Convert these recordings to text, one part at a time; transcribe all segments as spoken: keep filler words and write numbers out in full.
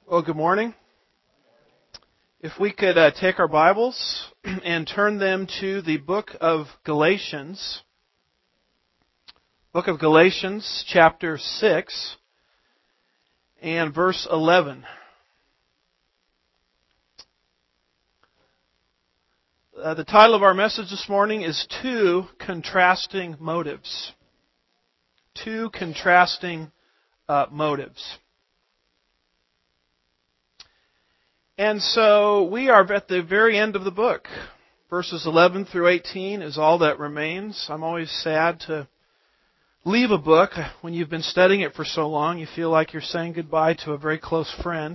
Well, good morning. If we could uh, take our Bibles and turn them to the book of Galatians. Book of Galatians, chapter six, and verse eleven. Uh, the title of our message this morning is Two Contrasting Motives. Two Contrasting uh, Motives. And so we are at the very end of the book. Verses eleven through eighteen is all that remains. I'm always sad to leave a book when you've been studying it for so long. You feel like you're saying goodbye to a very close friend.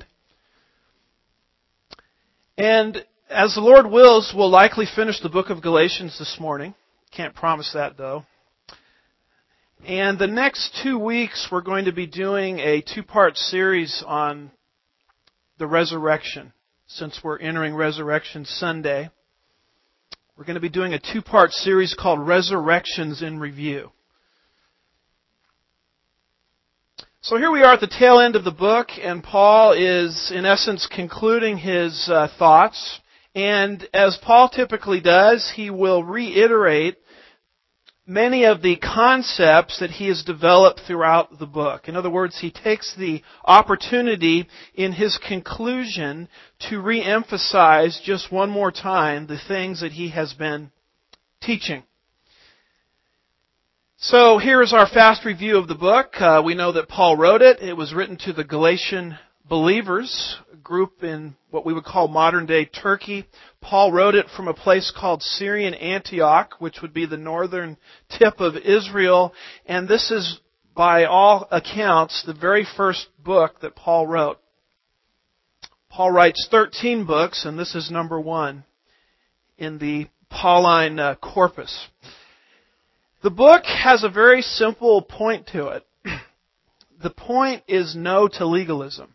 And as the Lord wills, we'll likely finish the book of Galatians this morning. Can't promise that, though. And the next two weeks, we're going to be doing a two-part series on the resurrection. Since we're entering Resurrection Sunday, we're going to be doing a two-part series called Resurrections in Review. So here we are at the tail end of the book, and Paul is, in essence, concluding his uh, thoughts. And as Paul typically does, he will reiterate many of the concepts that he has developed throughout the book. In other words, he takes the opportunity in his conclusion to re-emphasize just one more time the things that he has been teaching. So here is our fast review of the book. Uh, we know that Paul wrote it. It was written to the Galatian believers, a group in what we would call modern-day Turkey. Paul wrote it from a place called Syrian Antioch, which would be the northern tip of Israel. And this is, by all accounts, the very first book that Paul wrote. Paul writes thirteen books, and this is number one in the Pauline uh, corpus. The book has a very simple point to it. The point is no to legalism.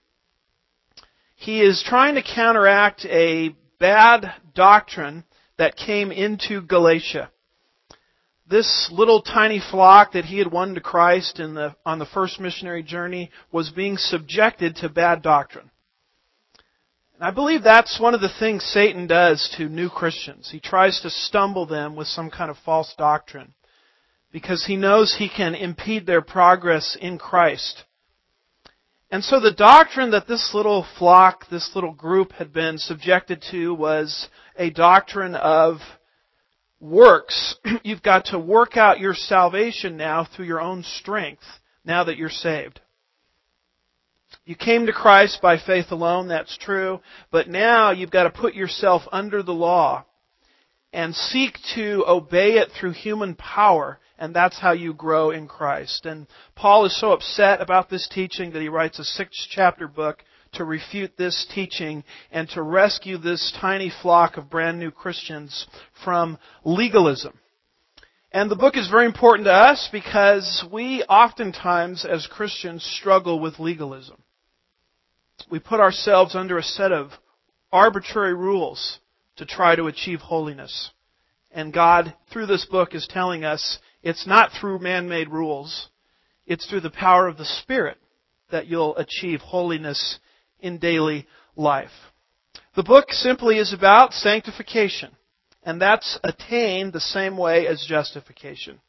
He is trying to counteract a bad doctrine that came into Galatia. This little tiny flock that he had won to Christ in the, on the first missionary journey was being subjected to bad doctrine. And I believe that's one of the things Satan does to new Christians. He tries to stumble them with some kind of false doctrine because he knows he can impede their progress in Christ. And so the doctrine that this little flock, this little group had been subjected to was a doctrine of works. You've got to work out your salvation now through your own strength, now that you're saved. You came to Christ by faith alone, that's true, but now you've got to put yourself under the law and seek to obey it through human power. And that's how you grow in Christ. And Paul is so upset about this teaching that he writes a six-chapter book to refute this teaching and to rescue this tiny flock of brand new Christians from legalism. And the book is very important to us because we oftentimes, as Christians, struggle with legalism. We put ourselves under a set of arbitrary rules to try to achieve holiness. And God, through this book, is telling us it's not through man-made rules. It's through the power of the Spirit that you'll achieve holiness in daily life. The book simply is about sanctification, and that's attained the same way as justification.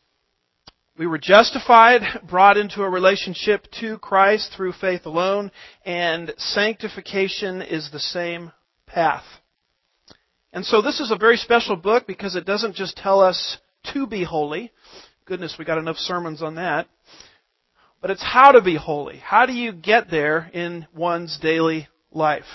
We were justified, brought into a relationship to Christ through faith alone, and sanctification is the same path. And so this is a very special book because it doesn't just tell us to be holy. Goodness, we got enough sermons on that. But it's how to be holy. How do you get there in one's daily life?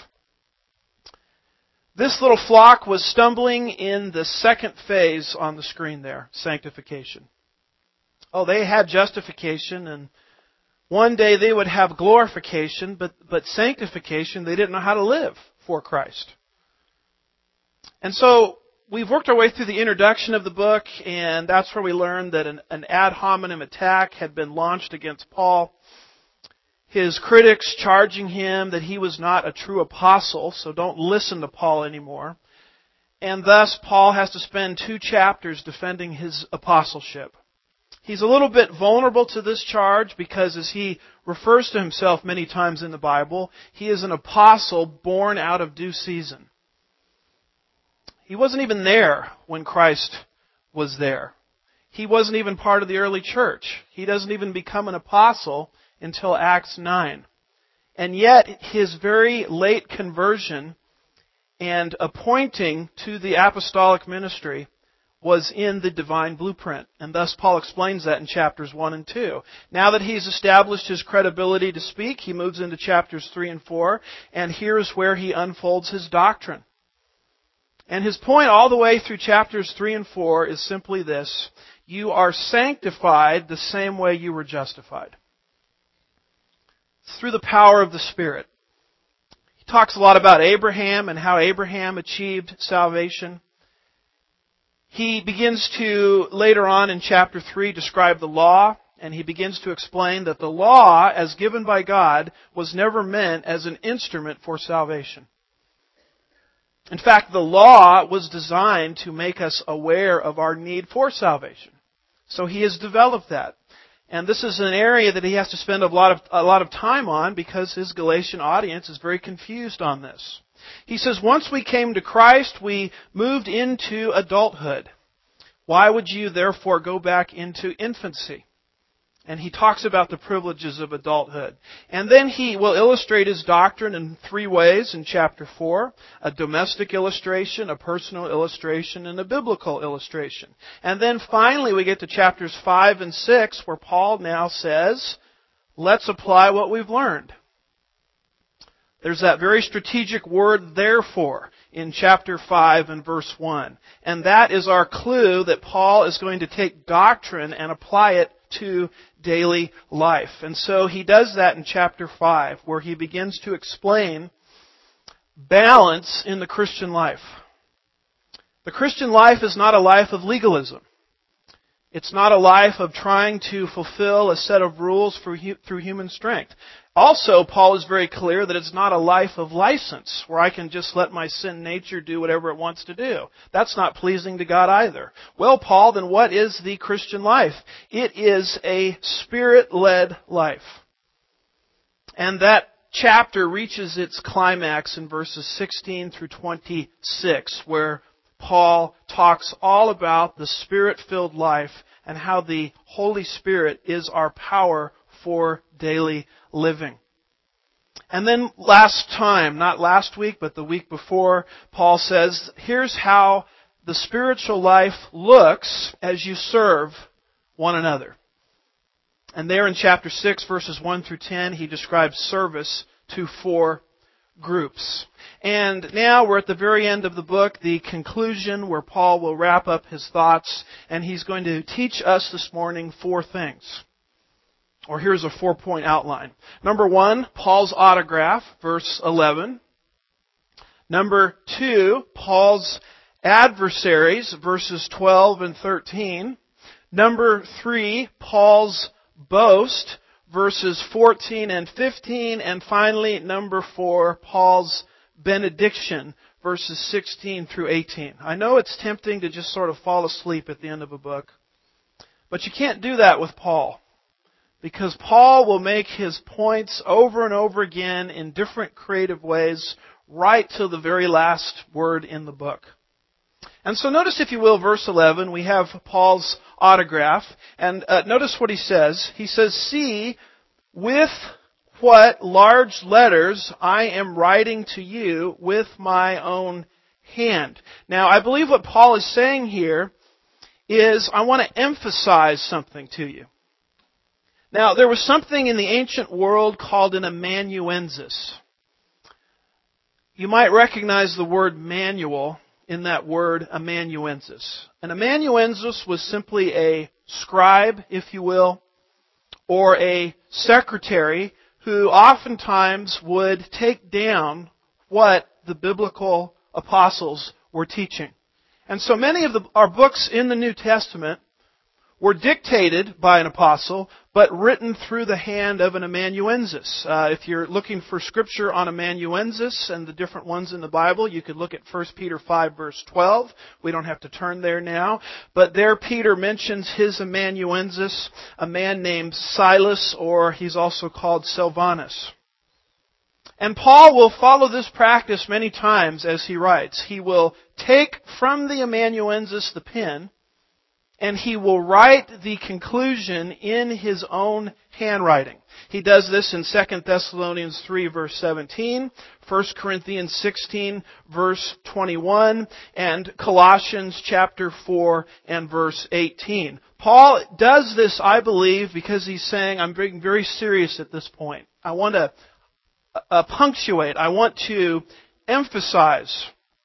This little flock was stumbling in the second phase on the screen there, sanctification. Oh, they had justification, and one day they would have glorification, but, but sanctification, they didn't know how to live for Christ. And so we've worked our way through the introduction of the book, and that's where we learned that an, an ad hominem attack had been launched against Paul. His critics charging him that he was not a true apostle, so don't listen to Paul anymore. And thus, Paul has to spend two chapters defending his apostleship. He's a little bit vulnerable to this charge because, as he refers to himself many times in the Bible, he is an apostle born out of due season. He wasn't even there when Christ was there. He wasn't even part of the early church. He doesn't even become an apostle until Acts nine. And yet, his very late conversion and appointing to the apostolic ministry was in the divine blueprint. And thus Paul explains that in chapters one and two. Now that he's established his credibility to speak, he moves into chapters three and four, and here's where he unfolds his doctrine. And his point all the way through chapters three and four is simply this: you are sanctified the same way you were justified. It's through the power of the Spirit. He talks a lot about Abraham and how Abraham achieved salvation. He begins to, later on in chapter three, describe the law, and he begins to explain that the law, as given by God, was never meant as an instrument for salvation. In fact, the law was designed to make us aware of our need for salvation. So he has developed that. And this is an area that he has to spend a lot of, a lot of time on because his Galatian audience is very confused on this. He says, once we came to Christ, we moved into adulthood. Why would you therefore go back into infancy? And he talks about the privileges of adulthood. And then he will illustrate his doctrine in three ways in chapter four. A domestic illustration, a personal illustration, and a biblical illustration. And then finally we get to chapters five and six where Paul now says, let's apply what we've learned. There's that very strategic word, therefore, in chapter five and verse one. And that is our clue that Paul is going to take doctrine and apply it to daily life. And so he does that in chapter five, where he begins to explain balance in the Christian life. The Christian life is not a life of legalism. It's not a life of trying to fulfill a set of rules for, through human strength. Also, Paul is very clear that it's not a life of license, where I can just let my sin nature do whatever it wants to do. That's not pleasing to God either. Well, Paul, then what is the Christian life? It is a Spirit-led life. And that chapter reaches its climax in verses sixteen through twenty-six, where Paul talks all about the Spirit-filled life and how the Holy Spirit is our power for daily living. And then last time, not last week, but the week before, Paul says, here's how the spiritual life looks as you serve one another. And there in chapter six, verses one through ten, he describes service to four groups. And now we're at the very end of the book, the conclusion where Paul will wrap up his thoughts, and he's going to teach us this morning four things. Or here's a four-point outline. Number one, Paul's autograph, verse eleven. Number two, Paul's adversaries, verses twelve and thirteen. Number three, Paul's boast, verses fourteen and fifteen. And finally, number four, Paul's benediction, verses sixteen through eighteen. I know it's tempting to just sort of fall asleep at the end of a book, but you can't do that with Paul. Because Paul will make his points over and over again in different creative ways right to the very last word in the book. And so notice, if you will, verse eleven, we have Paul's autograph. And uh, notice what he says. He says, see with what large letters I am writing to you with my own hand. Now, I believe what Paul is saying here is, I want to emphasize something to you. Now, there was something in the ancient world called an amanuensis. You might recognize the word manual in that word amanuensis. An amanuensis was simply a scribe, if you will, or a secretary who oftentimes would take down what the biblical apostles were teaching. And so many of the, our books in the New Testament were dictated by an apostle, but written through the hand of an amanuensis. Uh, if you're looking for scripture on amanuensis and the different ones in the Bible, you could look at First Peter five, verse twelve. We don't have to turn there now. But there Peter mentions his amanuensis, a man named Silas, or he's also called Silvanus. And Paul will follow this practice many times as he writes. He will take from the amanuensis the pen, and he will write the conclusion in his own handwriting. He does this in Second Thessalonians three, verse seventeen, First Corinthians sixteen, verse twenty-one, and Colossians chapter four and verse eighteen. Paul does this, I believe, because he's saying, I'm being very serious at this point. I want to uh, punctuate. I want to emphasize.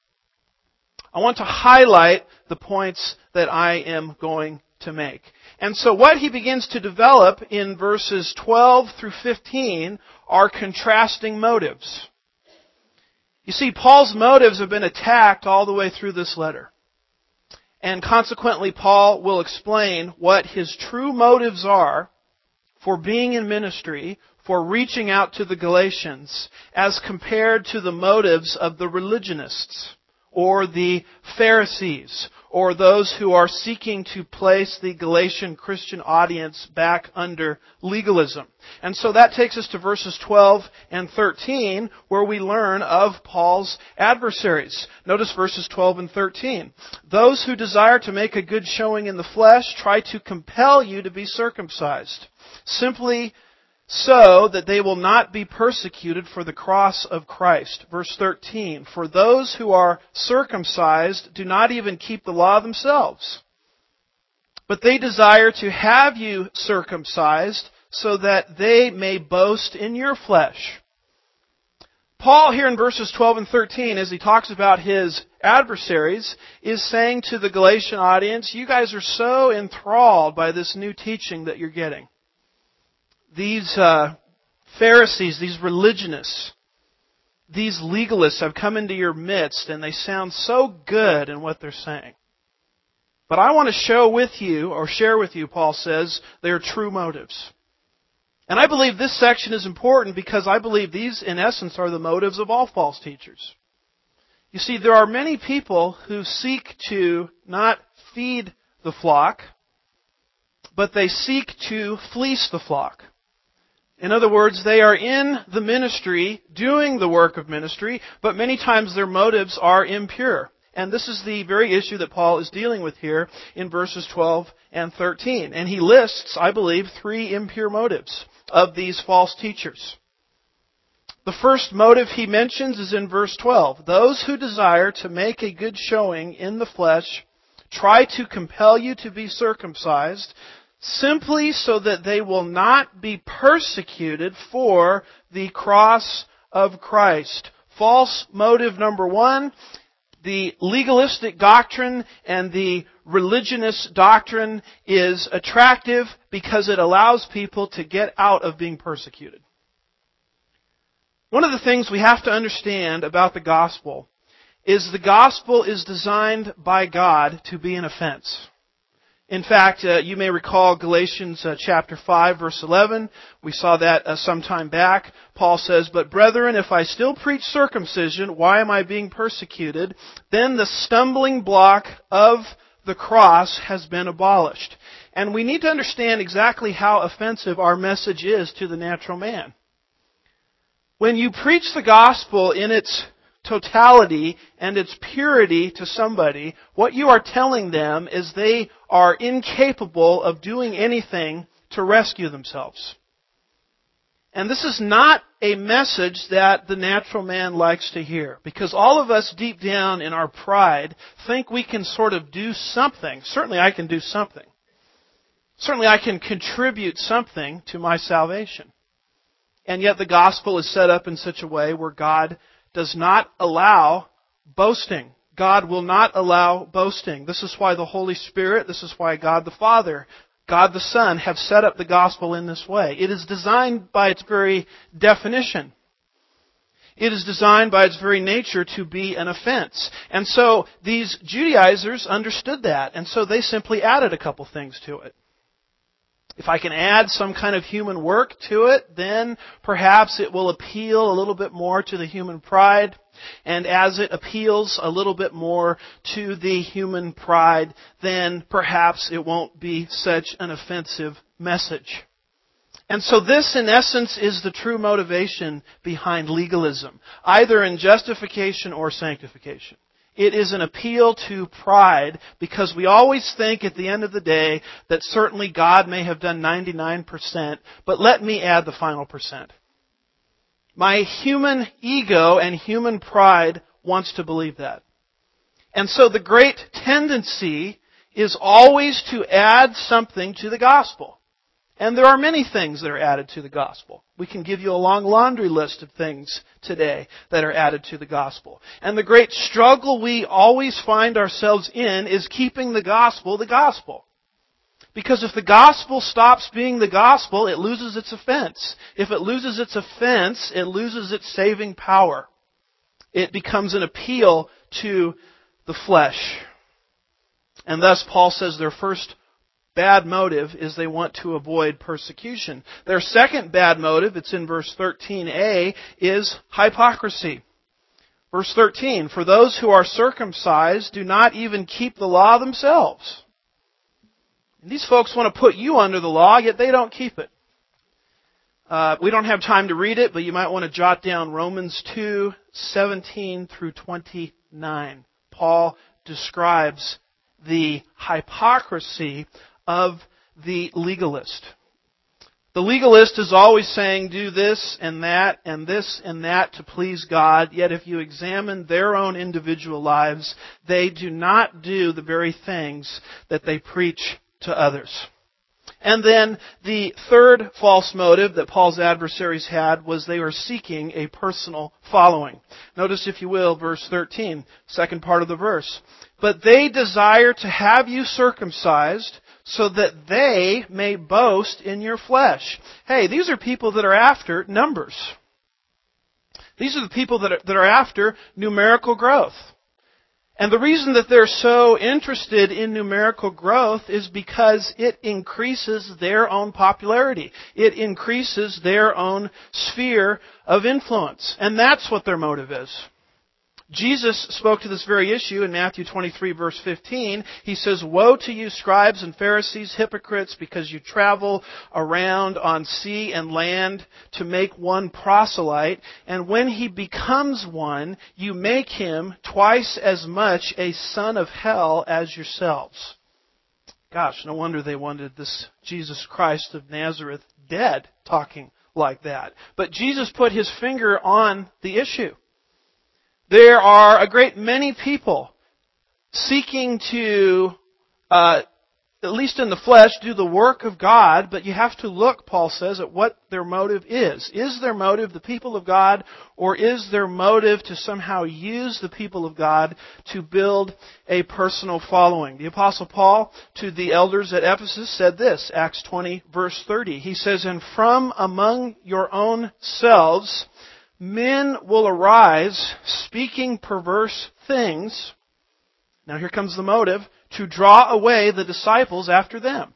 I want to highlight the points that I am going to make. And so what he begins to develop in verses twelve through fifteen are contrasting motives. You see, Paul's motives have been attacked all the way through this letter. And consequently, Paul will explain what his true motives are for being in ministry, for reaching out to the Galatians, as compared to the motives of the religionists, or the Pharisees, or those who are seeking to place the Galatian Christian audience back under legalism. And so that takes us to verses twelve and thirteen, where we learn of Paul's adversaries. Notice verses twelve and thirteen. Those who desire to make a good showing in the flesh try to compel you to be circumcised, simply so that they will not be persecuted for the cross of Christ. Verse thirteen, for those who are circumcised do not even keep the law themselves, but they desire to have you circumcised so that they may boast in your flesh. Paul here in verses twelve and thirteen, as he talks about his adversaries, is saying to the Galatian audience, you guys are so enthralled by this new teaching that you're getting. These uh, Pharisees, these religionists, these legalists have come into your midst and they sound so good in what they're saying. But I want to show with you, or share with you, Paul says, their true motives. And I believe this section is important because I believe these, in essence, are the motives of all false teachers. You see, there are many people who seek to not feed the flock, but they seek to fleece the flock. In other words, they are in the ministry, doing the work of ministry, but many times their motives are impure. And this is the very issue that Paul is dealing with here in verses twelve and thirteen. And he lists, I believe, three impure motives of these false teachers. The first motive he mentions is in verse twelve. Those who desire to make a good showing in the flesh try to compel you to be circumcised, simply so that they will not be persecuted for the cross of Christ. False motive number one, the legalistic doctrine and the religionist doctrine is attractive because it allows people to get out of being persecuted. One of the things we have to understand about the gospel is the gospel is designed by God to be an offense. In fact, uh, you may recall Galatians uh, chapter five, verse eleven. We saw that uh, some time back. Paul says, but brethren, if I still preach circumcision, why am I being persecuted? Then the stumbling block of the cross has been abolished. And we need to understand exactly how offensive our message is to the natural man. When you preach the gospel in its totality and its purity to somebody, what you are telling them is they are incapable of doing anything to rescue themselves. And this is not a message that the natural man likes to hear, because all of us deep down in our pride think we can sort of do something. Certainly I can do something. Certainly I can contribute something to my salvation. And yet the gospel is set up in such a way where God does not allow boasting. God will not allow boasting. This is why the Holy Spirit, this is why God the Father, God the Son have set up the gospel in this way. It is designed by its very definition. It is designed by its very nature to be an offense. And so these Judaizers understood that, and so they simply added a couple things to it. If I can add some kind of human work to it, then perhaps it will appeal a little bit more to the human pride. And as it appeals a little bit more to the human pride, then perhaps it won't be such an offensive message. And so this, in essence, is the true motivation behind legalism, either in justification or sanctification. It is an appeal to pride because we always think at the end of the day that certainly God may have done ninety-nine percent, but let me add the final percent. My human ego and human pride wants to believe that. And so the great tendency is always to add something to the gospel. And there are many things that are added to the gospel. We can give you a long laundry list of things today that are added to the gospel. And the great struggle we always find ourselves in is keeping the gospel the gospel. Because if the gospel stops being the gospel, it loses its offense. If it loses its offense, it loses its saving power. It becomes an appeal to the flesh. And thus Paul says their first bad motive is they want to avoid persecution. Their second bad motive, it's in verse thirteen a, is hypocrisy. Verse thirteen, for those who are circumcised do not even keep the law themselves. And these folks want to put you under the law, yet they don't keep it. Uh, we don't have time to read it, but you might want to jot down Romans two, seventeen through twenty-nine. Paul describes the hypocrisy of the legalist. The legalist is always saying, do this and that and this and that to please God, yet if you examine their own individual lives, they do not do the very things that they preach to others. And then the third false motive that Paul's adversaries had was they were seeking a personal following. Notice, if you will, verse thirteen, second part of the verse. But they desire to have you circumcised so that they may boast in your flesh. Hey, these are people that are after numbers. These are the people that are, that are after numerical growth. And the reason that they're so interested in numerical growth is because it increases their own popularity. It increases their own sphere of influence. And that's what their motive is. Jesus spoke to this very issue in Matthew twenty-three, verse fifteen. He says, woe to you, scribes and Pharisees, hypocrites, because you travel around on sea and land to make one proselyte, and when he becomes one, you make him twice as much a son of hell as yourselves. Gosh, no wonder they wanted this Jesus Christ of Nazareth dead, talking like that. But Jesus put his finger on the issue. There are a great many people seeking to, uh, at least in the flesh, do the work of God, but you have to look, Paul says, at what their motive is. Is their motive the people of God, or is their motive to somehow use the people of God to build a personal following? The Apostle Paul to the elders at Ephesus said this, Acts twenty, verse thirty. He says, and from among your own selves men will arise, speaking perverse things. Now here comes the motive, to draw away the disciples after them.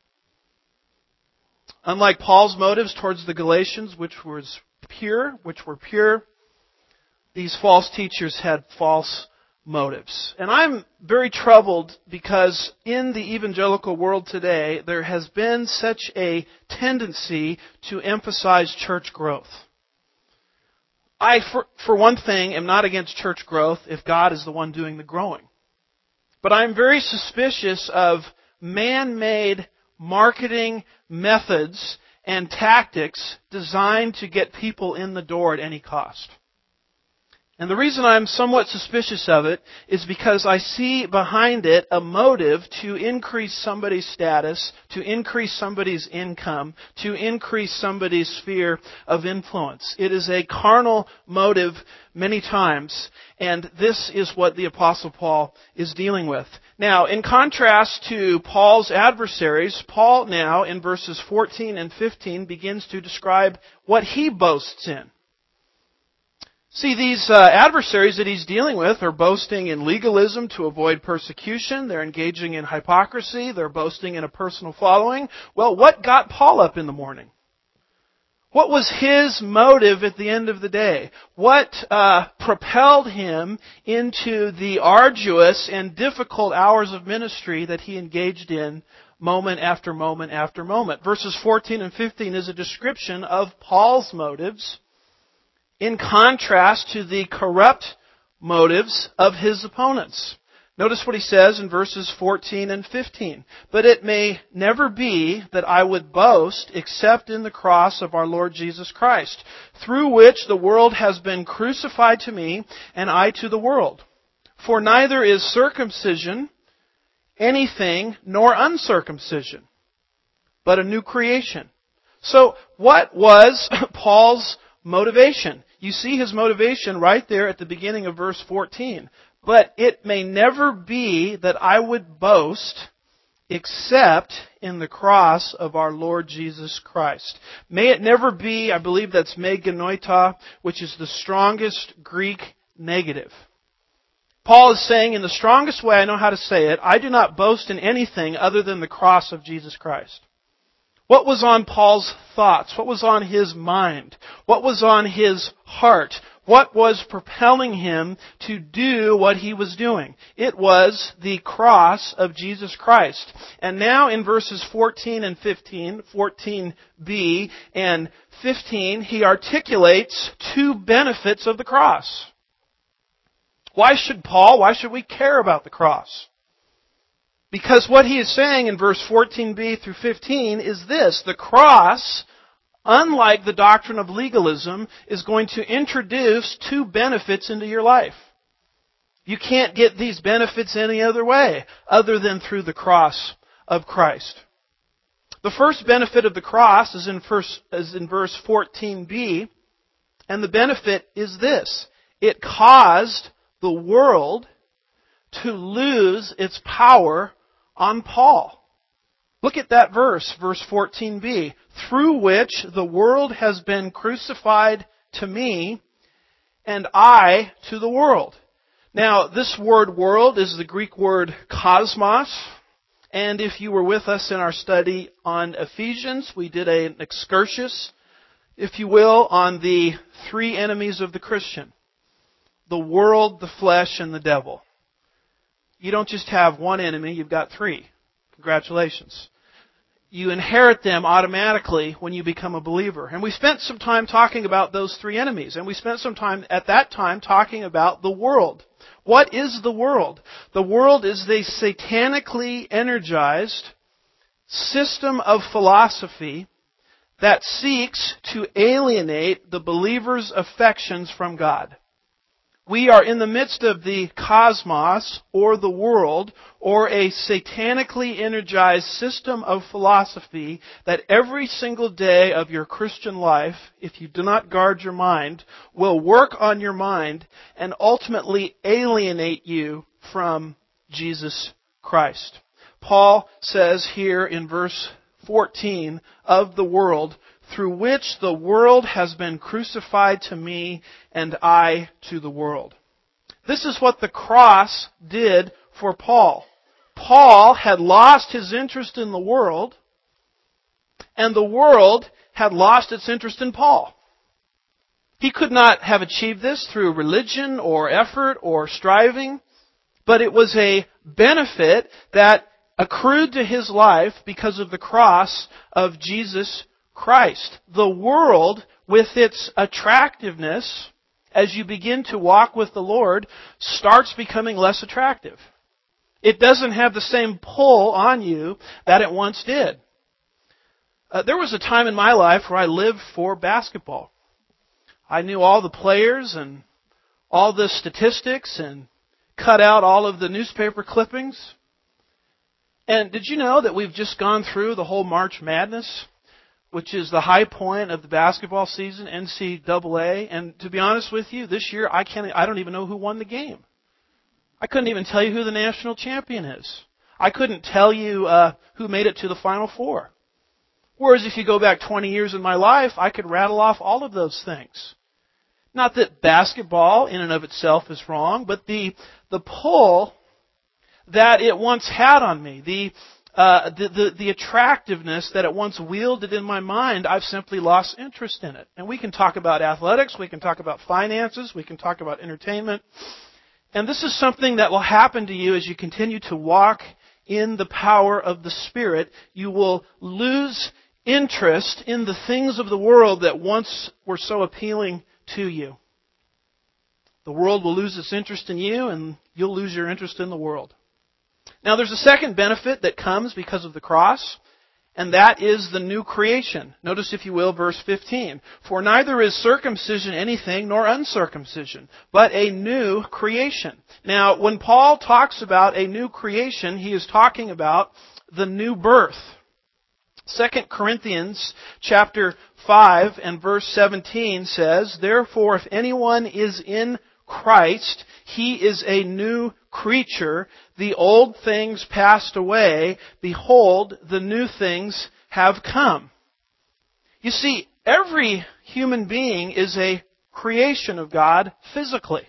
Unlike Paul's motives towards the Galatians, which was pure, which were pure, these false teachers had false motives. And I'm very troubled because in the evangelical world today, there has been such a tendency to emphasize church growth. I, for, for one thing, am not against church growth if God is the one doing the growing. But I'm very suspicious of man-made marketing methods and tactics designed to get people in the door at any cost. And the reason I'm somewhat suspicious of it is because I see behind it a motive to increase somebody's status, to increase somebody's income, to increase somebody's sphere of influence. It is a carnal motive many times, and this is what the Apostle Paul is dealing with. Now, in contrast to Paul's adversaries, Paul now, in verses fourteen and fifteen, begins to describe what he boasts in. See, these uh, adversaries that he's dealing with are boasting in legalism to avoid persecution. They're engaging in hypocrisy. They're boasting in a personal following. Well, what got Paul up in the morning? What was his motive at the end of the day? What uh, propelled him into the arduous and difficult hours of ministry that he engaged in moment after moment after moment? Verses fourteen and fifteen is a description of Paul's motives in contrast to the corrupt motives of his opponents. Notice what he says in verses fourteen and fifteen. But it may never be that I would boast except in the cross of our Lord Jesus Christ, through which the world has been crucified to me and I to the world. For neither is circumcision anything nor uncircumcision, but a new creation. So what was Paul's motivation? You see his motivation right there at the beginning of verse fourteen. But it may never be that I would boast except in the cross of our Lord Jesus Christ. May it never be, I believe that's me genoito, which is the strongest Greek negative. Paul is saying in the strongest way I know how to say it, I do not boast in anything other than the cross of Jesus Christ. What was on Paul's thoughts? What was on his mind? What was on his heart? What was propelling him to do what he was doing? It was the cross of Jesus Christ. And now in verses fourteen and fifteen, fourteen b and fifteen, he articulates two benefits of the cross. Why should Paul, why should we care about the cross? Because what he is saying in verse fourteen b through fifteen is this: the cross, unlike the doctrine of legalism, is going to introduce two benefits into your life. You can't get these benefits any other way other than through the cross of Christ. The first benefit of the cross is in, first, is in verse fourteen b, and the benefit is this: it caused the world to lose its power on Paul. Look at that verse, verse fourteen b. Through which the world has been crucified to me, and I to the world. Now, this word world is the Greek word cosmos. And if you were with us in our study on Ephesians, we did an excursus, if you will, on the three enemies of the Christian: the world, the flesh, and the devil. You don't just have one enemy, you've got three. Congratulations. You inherit them automatically when you become a believer. And we spent some time talking about those three enemies. And we spent some time at that time talking about the world. What is the world? The world is the satanically energized system of philosophy that seeks to alienate the believer's affections from God. We are in the midst of the cosmos, or the world, or a satanically energized system of philosophy that every single day of your Christian life, if you do not guard your mind, will work on your mind and ultimately alienate you from Jesus Christ. Paul says here in verse fourteen of the world, through which the world has been crucified to me and I to the world. This is what the cross did for Paul. Paul had lost his interest in the world, and the world had lost its interest in Paul. He could not have achieved this through religion or effort or striving, but it was a benefit that accrued to his life because of the cross of Jesus Christ. The world, with its attractiveness, as you begin to walk with the Lord, starts becoming less attractive. It doesn't have the same pull on you that it once did. Uh, there was a time in my life where I lived for basketball. I knew all the players and all the statistics and cut out all of the newspaper clippings. And did you know that we've just gone through the whole March Madness, which is the high point of the basketball season, N C double A. And to be honest with you, this year I can't, I don't even know who won the game. I couldn't even tell you who the national champion is. I couldn't tell you uh, who made it to the Final Four. Whereas if you go back twenty years in my life, I could rattle off all of those things. Not that basketball in and of itself is wrong, but the the pull that it once had on me, the uh, the, the the attractiveness that it once wielded in my mind, I've simply lost interest in it. And we can talk about athletics, we can talk about finances, we can talk about entertainment. And this is something that will happen to you as you continue to walk in the power of the Spirit. You will lose interest in the things of the world that once were so appealing to you. The world will lose its interest in you, and you'll lose your interest in the world. Now, there's a second benefit that comes because of the cross, and that is the new creation. Notice, if you will, verse fifteen. For neither is circumcision anything nor uncircumcision, but a new creation. Now, when Paul talks about a new creation, he is talking about the new birth. Second Corinthians chapter five and verse seventeen says, Therefore, if anyone is in Christ, he is a new creature. The old things passed away. Behold, the new things have come. You see, every human being is a creation of God physically.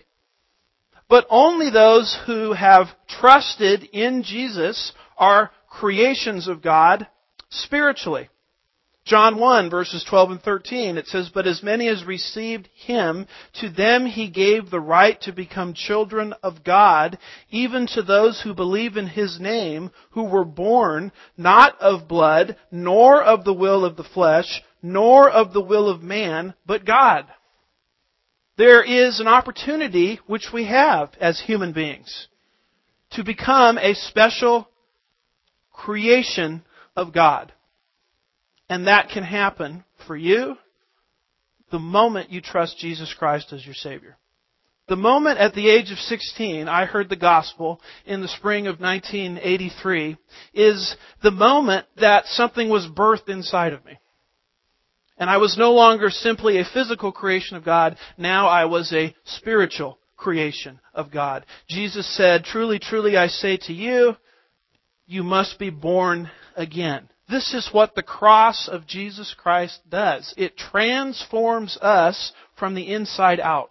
But only those who have trusted in Jesus are creations of God spiritually. John one, verses twelve and thirteen, it says, But as many as received Him, to them He gave the right to become children of God, even to those who believe in His name, who were born not of blood, nor of the will of the flesh, nor of the will of man, but God. There is an opportunity which we have as human beings to become a special creation of God. And that can happen for you the moment you trust Jesus Christ as your Savior. The moment at the age of sixteen I heard the gospel in the spring of nineteen eighty-three is the moment that something was birthed inside of me. And I was no longer simply a physical creation of God. Now I was a spiritual creation of God. Jesus said, Truly, truly, I say to you, you must be born again. This is what the cross of Jesus Christ does. It transforms us from the inside out.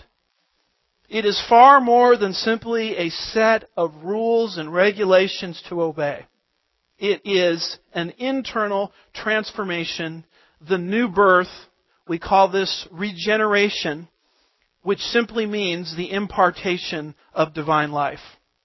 It is far more than simply a set of rules and regulations to obey. It is an internal transformation, the new birth. We call this regeneration, which simply means the impartation of divine life.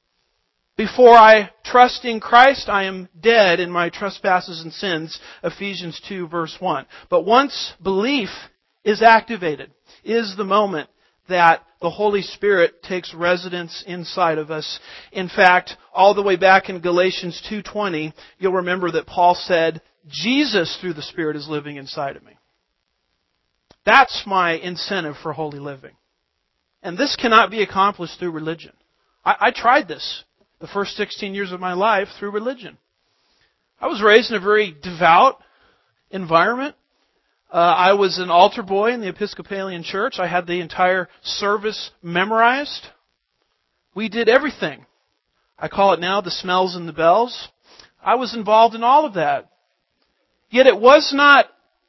Before I trust in Christ, I am dead in my trespasses and sins, Ephesians two, verse one. But once belief is activated, is the moment that the Holy Spirit takes residence inside of us. In fact, all the way back in Galatians two twenty, you'll remember that Paul said, Jesus through the Spirit is living inside of me. That's my incentive for holy living. And this cannot be accomplished through religion. I, I tried this the first sixteen years of my life through religion. I was raised in a very devout environment. Uh, I was an altar boy in the Episcopalian Church. I had the entire service memorized. We did everything. I call it now the smells and the bells. I was involved in all of that. Yet it was not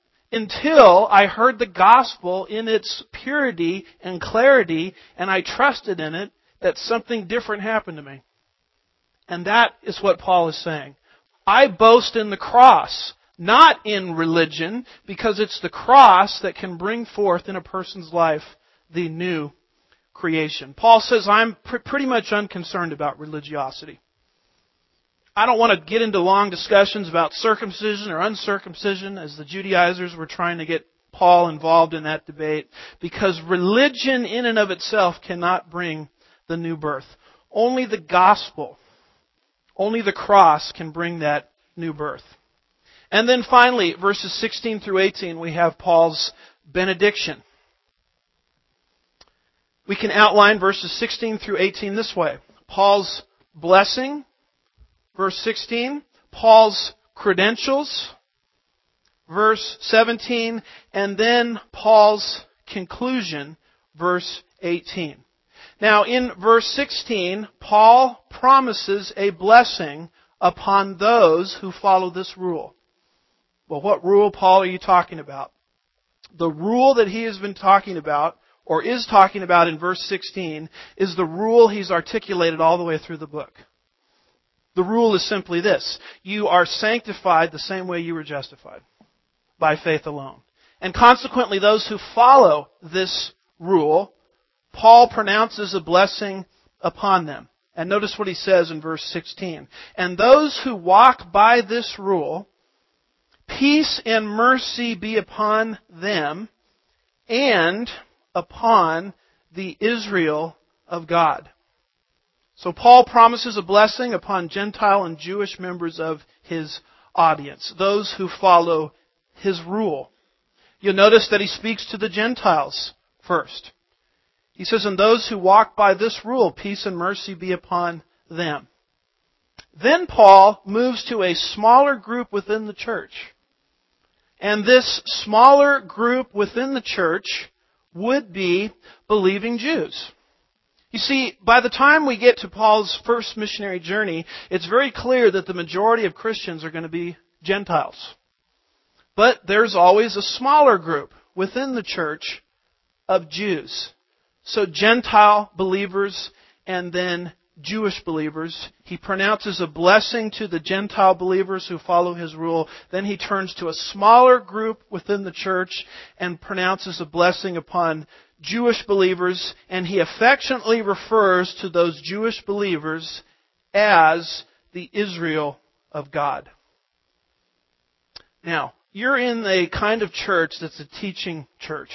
until I heard the gospel in its purity and clarity, and I trusted in it, that something different happened to me. And that is what Paul is saying. I boast in the cross, not in religion, because it's the cross that can bring forth in a person's life the new creation. Paul says, I'm pr- pretty much unconcerned about religiosity. I don't want to get into long discussions about circumcision or uncircumcision, as the Judaizers were trying to get Paul involved in that debate, because religion in and of itself cannot bring the new birth. Only the gospel, only the cross can bring that new birth. And then finally, verses sixteen through eighteen, we have Paul's benediction. We can outline verses sixteen through eighteen this way. Paul's blessing, verse sixteen. Paul's credentials, verse seventeen. And then Paul's conclusion, verse eighteen. Now, in verse sixteen, Paul promises a blessing upon those who follow this rule. Well, what rule, Paul, are you talking about? The rule that he has been talking about, or is talking about in verse sixteen, is the rule he's articulated all the way through the book. The rule is simply this: you are sanctified the same way you were justified, by faith alone. And consequently, those who follow this rule, Paul pronounces a blessing upon them. And notice what he says in verse sixteen. And those who walk by this rule, peace and mercy be upon them and upon the Israel of God. So Paul promises a blessing upon Gentile and Jewish members of his audience, those who follow his rule. You'll notice that he speaks to the Gentiles first. He says, and those who walk by this rule, peace and mercy be upon them. Then Paul moves to a smaller group within the church. And this smaller group within the church would be believing Jews. You see, by the time we get to Paul's first missionary journey, it's very clear that the majority of Christians are going to be Gentiles. But there's always a smaller group within the church of Jews. So Gentile believers and then Jewish believers. He pronounces a blessing to the Gentile believers who follow his rule. Then he turns to a smaller group within the church and pronounces a blessing upon Jewish believers. And he affectionately refers to those Jewish believers as the Israel of God. Now, you're in a kind of church that's a teaching church.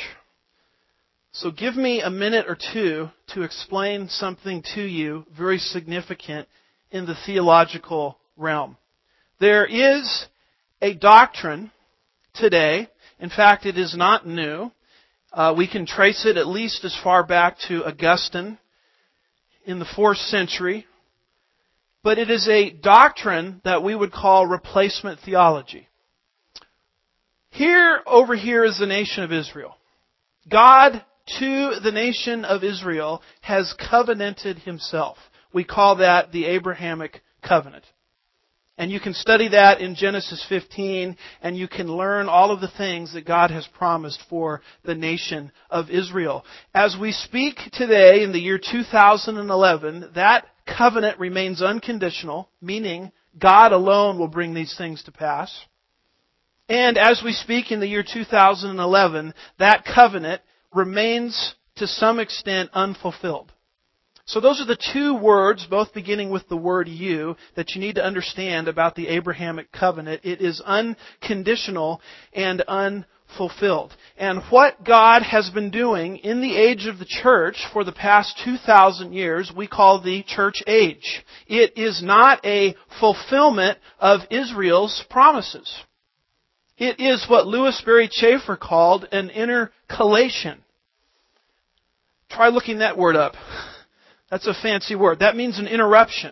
So give me a minute or two to explain something to you very significant in the theological realm. There is a doctrine today. In fact, it is not new. Uh, we can trace it at least as far back to Augustine in the fourth century. But it is a doctrine that we would call replacement theology. Here, over here is the nation of Israel. God, to the nation of Israel, has covenanted Himself. We call that the Abrahamic covenant. And you can study that in Genesis fifteen, and you can learn all of the things that God has promised for the nation of Israel. As we speak today, in the year two thousand eleven, that covenant remains unconditional, meaning God alone will bring these things to pass. And as we speak in the year two thousand eleven, that covenant remains to some extent unfulfilled. So those are the two words, both beginning with the word you, that you need to understand about the Abrahamic covenant. It is unconditional and unfulfilled. And what God has been doing in the age of the church for the past two thousand years, we call the church age. It is not a fulfillment of Israel's promises. It is what Louis Berry Chafer called an intercalation. Try looking that word up. That's a fancy word. That means an interruption.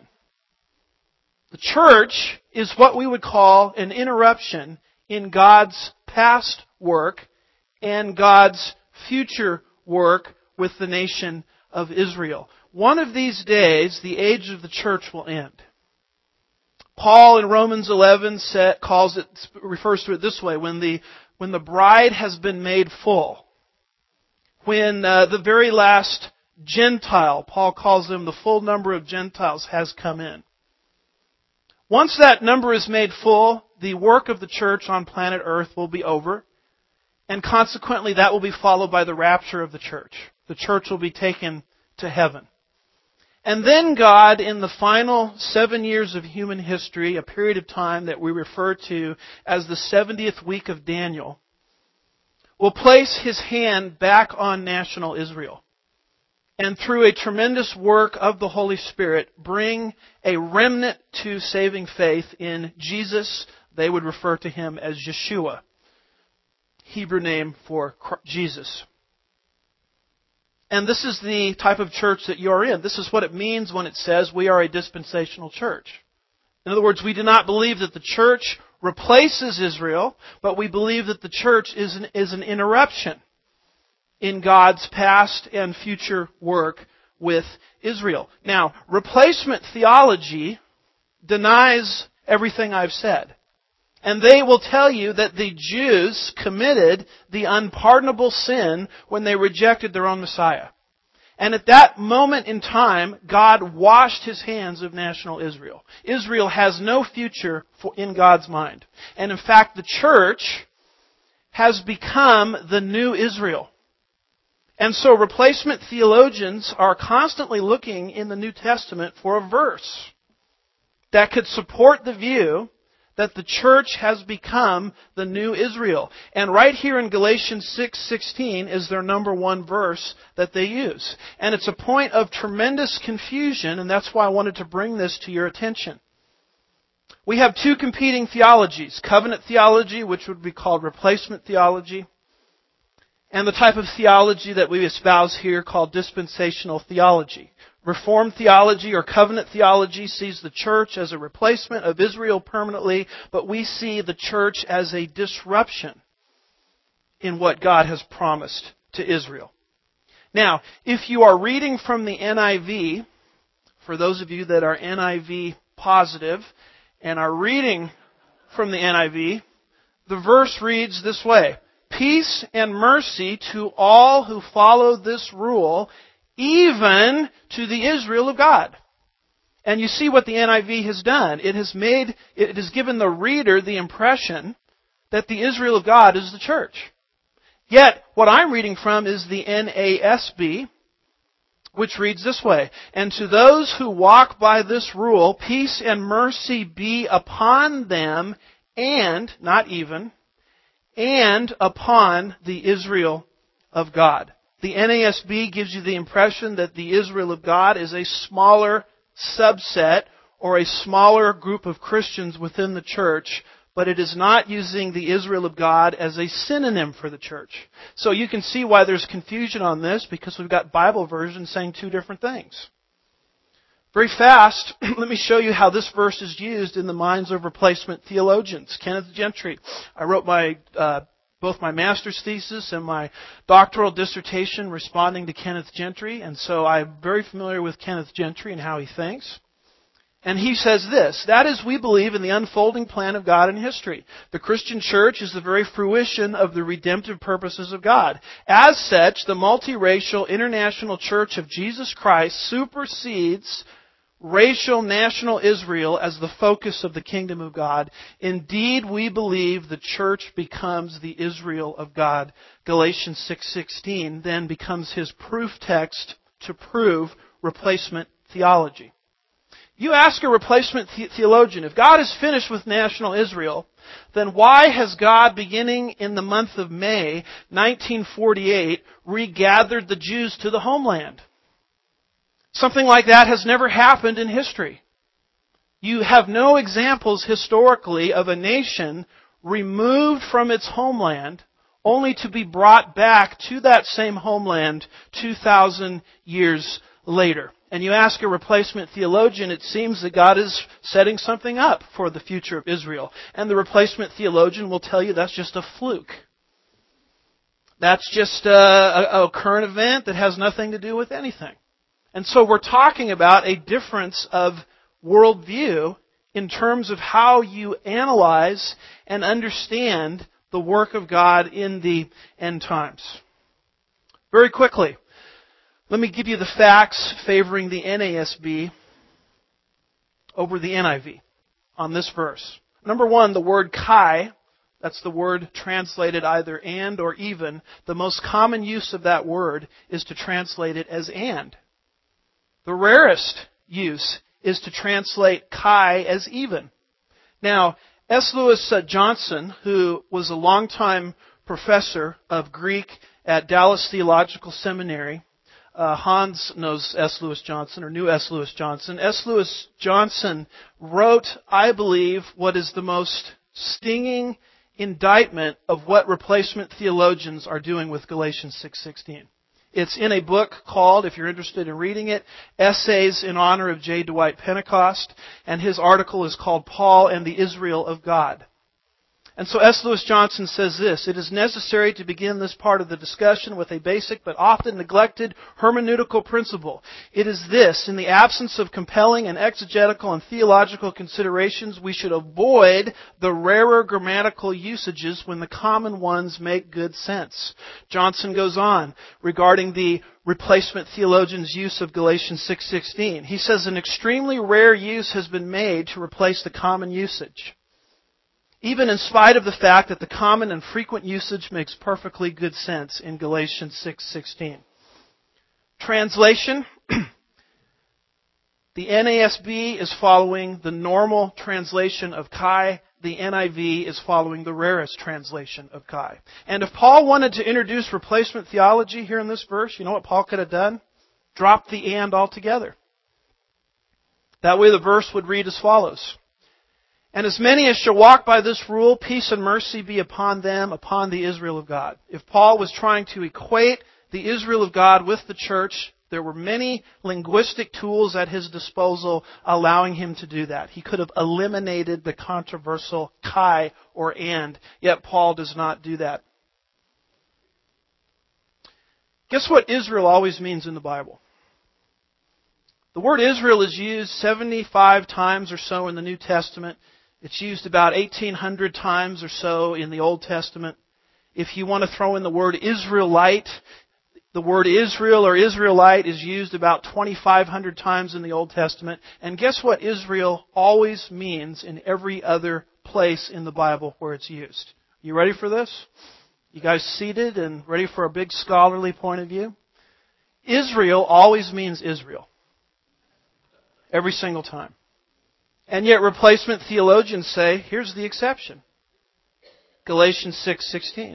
The church is what we would call an interruption in God's past work and God's future work with the nation of Israel. One of these days, the age of the church will end. Paul in Romans eleven set, calls it, refers to it this way: when the when the bride has been made full, when uh, the very last Gentile, Paul calls them the full number of Gentiles, has come in. Once that number is made full, the work of the church on planet Earth will be over, and consequently that will be followed by the rapture of the church. The church will be taken to heaven. And then God, in the final seven years of human history, a period of time that we refer to as the seventieth week of Daniel, will place His hand back on national Israel. And through a tremendous work of the Holy Spirit, bring a remnant to saving faith in Jesus. They would refer to Him as Yeshua, Hebrew name for Jesus. And this is the type of church that you're in. This is what it means when it says we are a dispensational church. In other words, we do not believe that the church replaces Israel, but we believe that the church is an, is an interruption in God's past and future work with Israel. Now, replacement theology denies everything I've said. And they will tell you that the Jews committed the unpardonable sin when they rejected their own Messiah. And at that moment in time, God washed His hands of national Israel. Israel has no future for, in God's mind. And in fact, the church has become the new Israel. And so replacement theologians are constantly looking in the New Testament for a verse that could support the view that the church has become the new Israel. And right here in Galatians six sixteen is their number one verse that they use. And it's a point of tremendous confusion, and that's why I wanted to bring this to your attention. We have two competing theologies: covenant theology, which would be called replacement theology, and the type of theology that we espouse here called dispensational theology. Reformed theology or covenant theology sees the church as a replacement of Israel permanently, but we see the church as a disruption in what God has promised to Israel. Now, if you are reading from the N I V, for those of you that are N I V positive and are reading from the N I V, the verse reads this way: "Peace and mercy to all who follow this rule, even to the Israel of God." And you see what the N I V has done. It has made, it has given the reader the impression that the Israel of God is the church. Yet, what I'm reading from is the N A S B, which reads this way: "And to those who walk by this rule, peace and mercy be upon them, and," not even, "and upon the Israel of God." The N A S B gives you the impression that the Israel of God is a smaller subset or a smaller group of Christians within the church, but it is not using the Israel of God as a synonym for the church. So you can see why there's confusion on this, because we've got Bible versions saying two different things. Very fast, let me show you how this verse is used in the minds of replacement theologians. Kenneth Gentry. I wrote my uh, both my master's thesis and my doctoral dissertation responding to Kenneth Gentry, and so I'm very familiar with Kenneth Gentry and how he thinks. And he says this: "That is, we believe in the unfolding plan of God in history. The Christian church is the very fruition of the redemptive purposes of God. As such, the multiracial international church of Jesus Christ supersedes racial national Israel as the focus of the kingdom of God. Indeed, we believe the church becomes the Israel of God." Galatians six sixteen then becomes his proof text to prove replacement theology. You ask a replacement the- theologian, if God is finished with national Israel, then why has God, beginning in the month of May nineteen forty-eight, regathered the Jews to the homeland? Something like that has never happened in history. You have no examples historically of a nation removed from its homeland only to be brought back to that same homeland two thousand years later. And you ask a replacement theologian, it seems that God is setting something up for the future of Israel. And the replacement theologian will tell you that's just a fluke. That's just a, a, a current event that has nothing to do with anything. And so we're talking about a difference of worldview in terms of how you analyze and understand the work of God in the end times. Very quickly, let me give you the facts favoring the N A S B over the N I V on this verse. Number one, the word kai, that's the word translated either and or even. The most common use of that word is to translate it as and. The rarest use is to translate kai as even. Now, S. Lewis Johnson, who was a longtime professor of Greek at Dallas Theological Seminary, uh, Hans knows S. Lewis Johnson, or knew S. Lewis Johnson. S. Lewis Johnson wrote, I believe, what is the most stinging indictment of what replacement theologians are doing with Galatians six sixteen. It's in a book called, if you're interested in reading it, Essays in Honor of J. Dwight Pentecost, and his article is called Paul and the Israel of God. And so S. Lewis Johnson says this: "It is necessary to begin this part of the discussion with a basic but often neglected hermeneutical principle. It is this: in the absence of compelling and exegetical and theological considerations, we should avoid the rarer grammatical usages when the common ones make good sense." Johnson goes on regarding the replacement theologian's use of Galatians six sixteen. He says, "An extremely rare use has been made to replace the common usage, even in spite of the fact that the common and frequent usage makes perfectly good sense in Galatians six sixteen. Translation. The N A S B is following the normal translation of Kai. The N I V is following the rarest translation of Kai. And if Paul wanted to introduce replacement theology here in this verse, you know what Paul could have done? Dropped the and altogether. That way the verse would read as follows: "And as many as shall walk by this rule, peace and mercy be upon them, upon the Israel of God." If Paul was trying to equate the Israel of God with the church, there were many linguistic tools at his disposal allowing him to do that. He could have eliminated the controversial kai or and, yet Paul does not do that. Guess what Israel always means in the Bible? The word Israel is used seventy-five times or so in the New Testament. It's used about eighteen hundred times or so in the Old Testament. If you want to throw in the word Israelite, the word Israel or Israelite is used about twenty-five hundred times in the Old Testament. And guess what Israel always means in every other place in the Bible where it's used? You ready for this? You guys seated and ready for a big scholarly point of view? Israel always means Israel. Every single time. And yet replacement theologians say, here's the exception. Galatians six sixteen.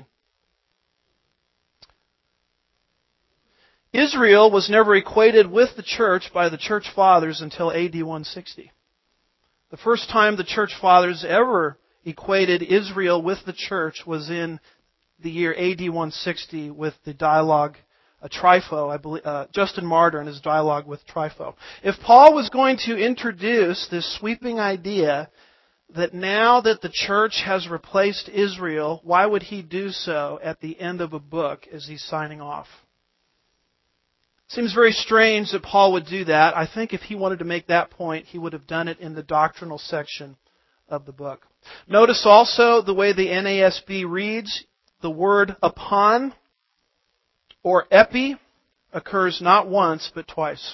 Israel was never equated with the church by the church fathers until A D one sixty. The first time the church fathers ever equated Israel with the church was in the year A D one sixty with the dialogue uh, Trypho, I believe, uh, Justin Martyr in his dialogue with Trypho. If Paul was going to introduce this sweeping idea that now that the church has replaced Israel, why would he do so at the end of a book as he's signing off? Seems very strange that Paul would do that. I think if he wanted to make that point, he would have done it in the doctrinal section of the book. Notice also the way the N A S B reads. The word upon or epi occurs not once but twice.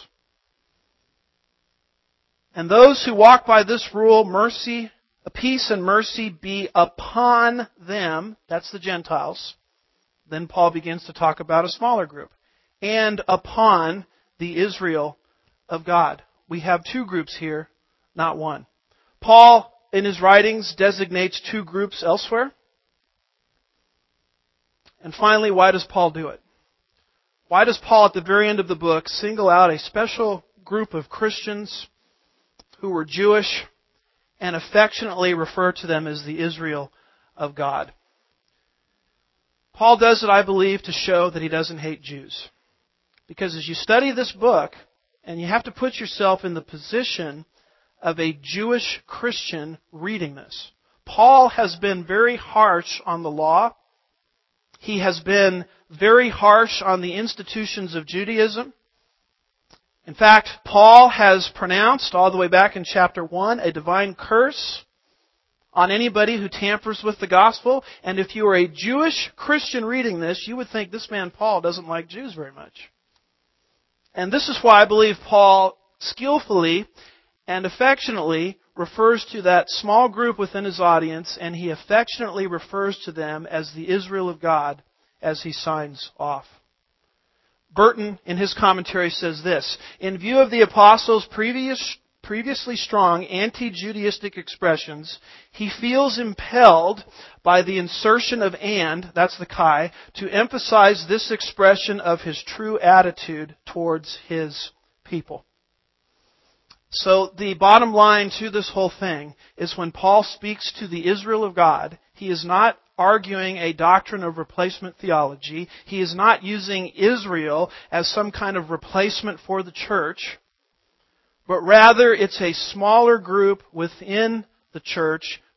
"And those who walk by this rule, mercy, peace and mercy be upon them," that's the Gentiles. Then Paul begins to talk about a smaller group. "And upon the Israel of God." We have two groups here, not one. Paul, in his writings, designates two groups elsewhere. And finally, why does Paul do it? Why does Paul, at the very end of the book, single out a special group of Christians who were Jewish and affectionately refer to them as the Israel of God? Paul does it, I believe, to show that he doesn't hate Jews. Because as you study this book, and you have to put yourself in the position of a Jewish Christian reading this, Paul has been very harsh on the law. He has been very harsh on the institutions of Judaism. In fact, Paul has pronounced, all the way back in chapter one, a divine curse on anybody who tampers with the gospel. And if you are a Jewish Christian reading this, you would think this man Paul doesn't like Jews very much. And this is why I believe Paul skillfully and affectionately refers to that small group within his audience, and he affectionately refers to them as the Israel of God as he signs off. Burton, in his commentary, says this: "In view of the apostles' previous, previously strong anti-Judaistic expressions, he feels impelled by the insertion of and," that's the kai, "to emphasize this expression of his true attitude towards his people." So the bottom line to this whole thing is when Paul speaks to the Israel of God, he is not arguing a doctrine of replacement theology. He is not using Israel as some kind of replacement for the church, but rather it's a smaller group within the church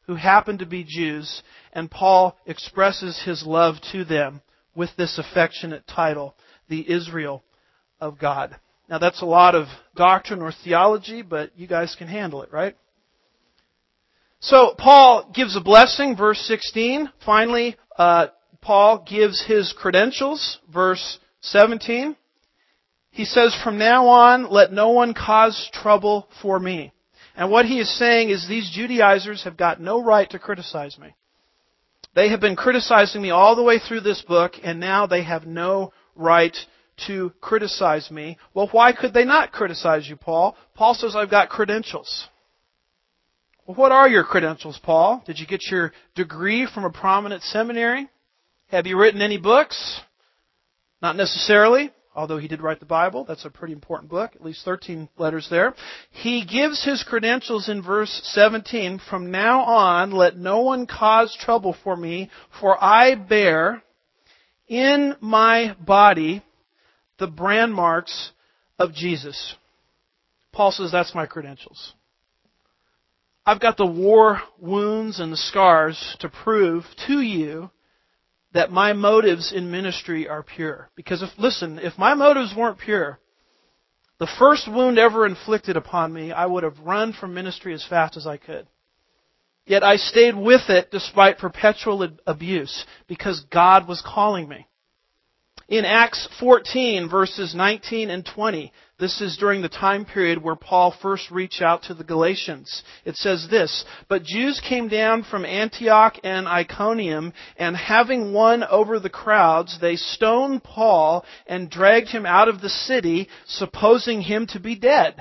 who happen to be Jews, and Paul expresses his love to them with this affectionate title, the Israel of God. Now that's a lot of doctrine or theology, but you guys can handle it, right? So Paul gives a blessing, verse sixteen. Finally, uh, Paul gives his credentials, verse seventeen. He says, "From now on, let no one cause trouble for me." And what he is saying is these Judaizers have got no right to criticize me. They have been criticizing me all the way through this book, and now they have no right to criticize me. Well, why could they not criticize you, Paul? Paul says, I've got credentials. Well, what are your credentials, Paul? Did you get your degree from a prominent seminary? Have you written any books? Not necessarily, although he did write the Bible. That's a pretty important book, at least thirteen letters there. He gives his credentials in verse seventeen. "From now on, let no one cause trouble for me, for I bear in my body the brand marks of Jesus." Paul says, that's my credentials. I've got the war wounds and the scars to prove to you that my motives in ministry are pure. Because if, listen, if my motives weren't pure, the first wound ever inflicted upon me, I would have run from ministry as fast as I could. Yet I stayed with it despite perpetual abuse because God was calling me. In Acts fourteen, verses nineteen and twenty, this is during the time period where Paul first reached out to the Galatians. It says this, "But Jews came down from Antioch and Iconium, and having won over the crowds, they stoned Paul and dragged him out of the city, supposing him to be dead.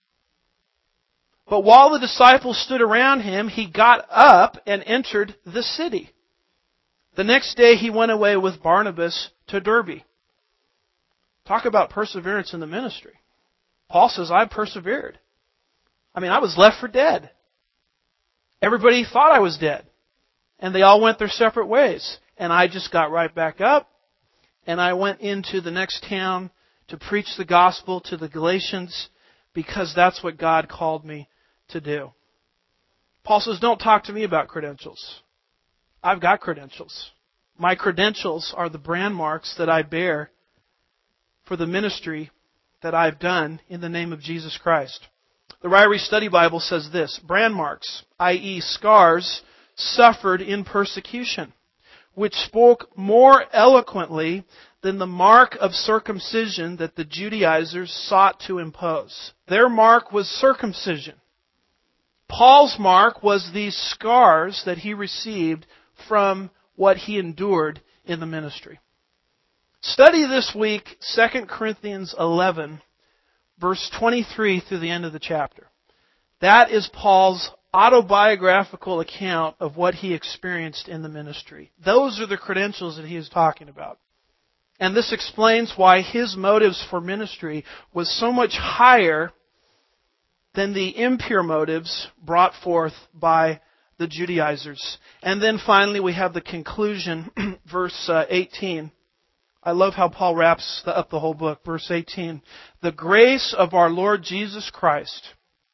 But while the disciples stood around him, he got up and entered the city. The next day he went away with Barnabas to Derbe." Talk about perseverance in the ministry. Paul says, I persevered. I mean, I was left for dead. Everybody thought I was dead. And they all went their separate ways. And I just got right back up. And I went into the next town to preach the gospel to the Galatians because that's what God called me to do. Paul says, don't talk to me about credentials. I've got credentials. My credentials are the brand marks that I bear for the ministry that I've done in the name of Jesus Christ. The Ryrie Study Bible says this, brand marks, that is scars, suffered in persecution, which spoke more eloquently than the mark of circumcision that the Judaizers sought to impose. Their mark was circumcision. Paul's mark was these scars that he received from what he endured in the ministry. Study this week Second Corinthians eleven, verse twenty-three through the end of the chapter. That is Paul's autobiographical account of what he experienced in the ministry. Those are the credentials that he is talking about. And this explains why his motives for ministry was so much higher than the impure motives brought forth by the Judaizers. And then finally we have the conclusion, verse eighteen. I love how Paul wraps up the whole book. Verse eighteen. The grace of our Lord Jesus Christ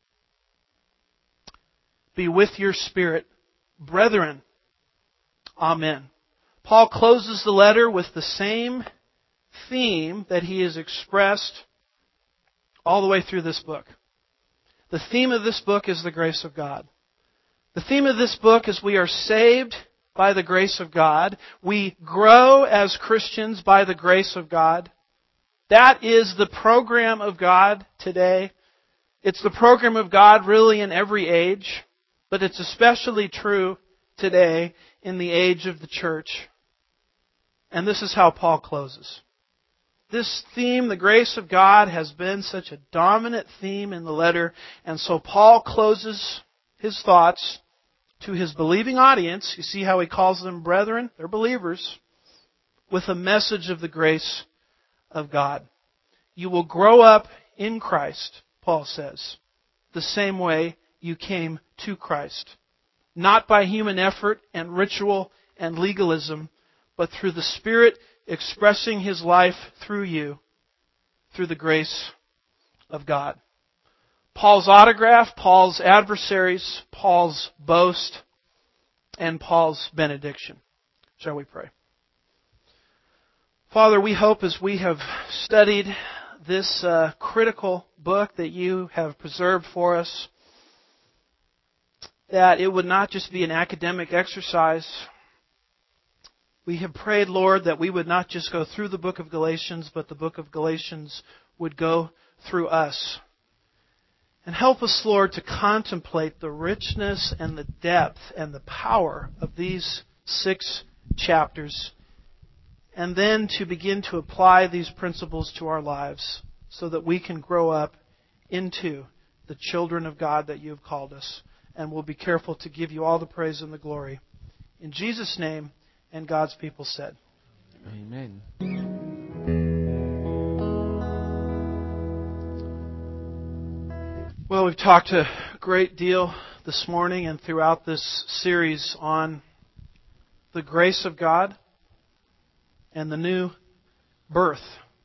be with your spirit, brethren. Amen. Paul closes the letter with the same theme that he has expressed all the way through this book. The theme of this book is the grace of God. The theme of this book is we are saved by the grace of God. We grow as Christians by the grace of God. That is the program of God today. It's the program of God really in every age, but it's especially true today in the age of the church. And this is how Paul closes. This theme, the grace of God, has been such a dominant theme in the letter, and so Paul closes his thoughts to his believing audience. You see how he calls them brethren? They're believers. With a message of the grace of God. You will grow up in Christ, Paul says, the same way you came to Christ. Not by human effort and ritual and legalism, but through the Spirit expressing His life through you, through the grace of God. Paul's autograph, Paul's adversaries, Paul's boast, and Paul's benediction. Shall we pray? Father, we hope as we have studied this uh, critical book that you have preserved for us, that it would not just be an academic exercise. We have prayed, Lord, that we would not just go through the book of Galatians, but the book of Galatians would go through us. And help us, Lord, to contemplate the richness and the depth and the power of these six chapters, and then to begin to apply these principles to our lives so that we can grow up into the children of God that you have called us. And we'll be careful to give you all the praise and the glory. In Jesus' name, and God's people said, Amen. Well, we've talked a great deal this morning and throughout this series on the grace of God and the new birth,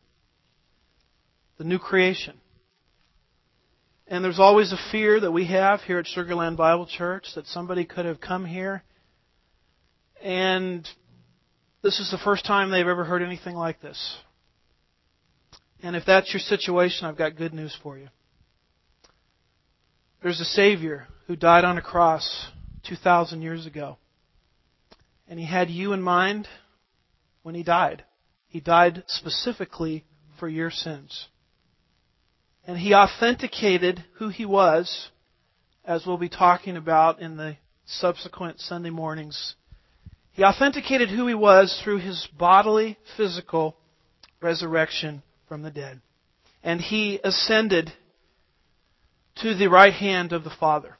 the new creation. And there's always a fear that we have here at Sugar Land Bible Church that somebody could have come here and this is the first time they've ever heard anything like this. And if that's your situation, I've got good news for you. There's a Savior who died on a cross two thousand years ago. And He had you in mind when He died. He died specifically for your sins. And He authenticated who He was, as we'll be talking about in the subsequent Sunday mornings. He authenticated who He was through His bodily, physical resurrection from the dead. And He ascended to the right hand of the Father.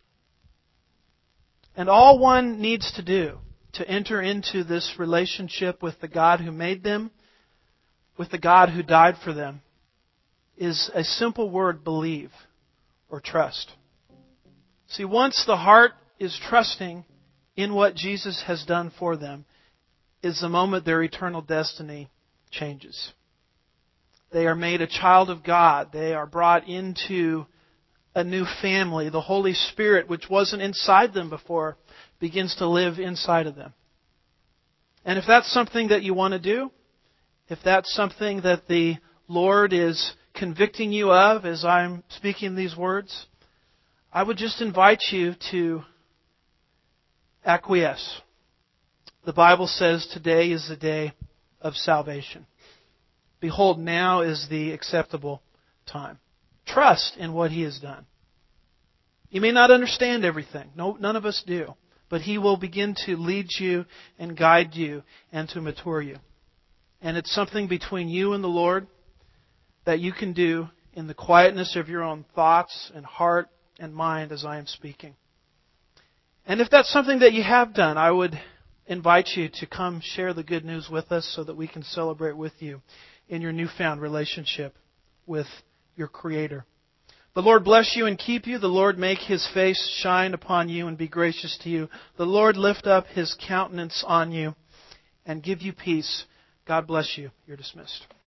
And all one needs to do to enter into this relationship with the God who made them, with the God who died for them, is a simple word, believe or trust. See, once the heart is trusting in what Jesus has done for them, is the moment their eternal destiny changes. They are made a child of God. They are brought into a new family. The Holy Spirit, which wasn't inside them before, begins to live inside of them. And if that's something that you want to do, if that's something that the Lord is convicting you of as I'm speaking these words, I would just invite you to acquiesce. The Bible says today is the day of salvation. Behold, now is the acceptable time. Trust in what He has done. You may not understand everything. No, none of us do. But He will begin to lead you and guide you and to mature you. And it's something between you and the Lord that you can do in the quietness of your own thoughts and heart and mind as I am speaking. And if that's something that you have done, I would invite you to come share the good news with us so that we can celebrate with you in your newfound relationship with your Creator. The Lord bless you and keep you. The Lord make His face shine upon you and be gracious to you. The Lord lift up His countenance on you and give you peace. God bless you. You're dismissed.